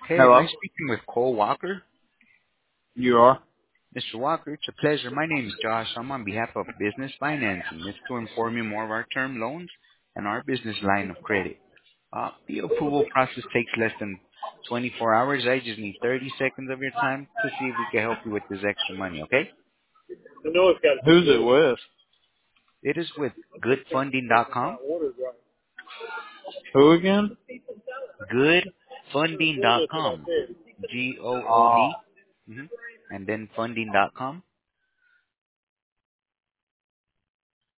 Hey, am I Hello? speaking with Cole Walker? You are? Mr. Walker, it's a pleasure. My name is Josh. I'm on behalf of Business Financing. It's to inform you more of our term loans and our business line of credit. The approval process takes less than 24 hours. I just need 30 seconds of your time to see if we can help you with this extra money, okay? Who's it with? It is with goodfunding.com. Who again? Goodfunding.com. G-O-O-D. Oh, Mm-hmm. And then funding.com.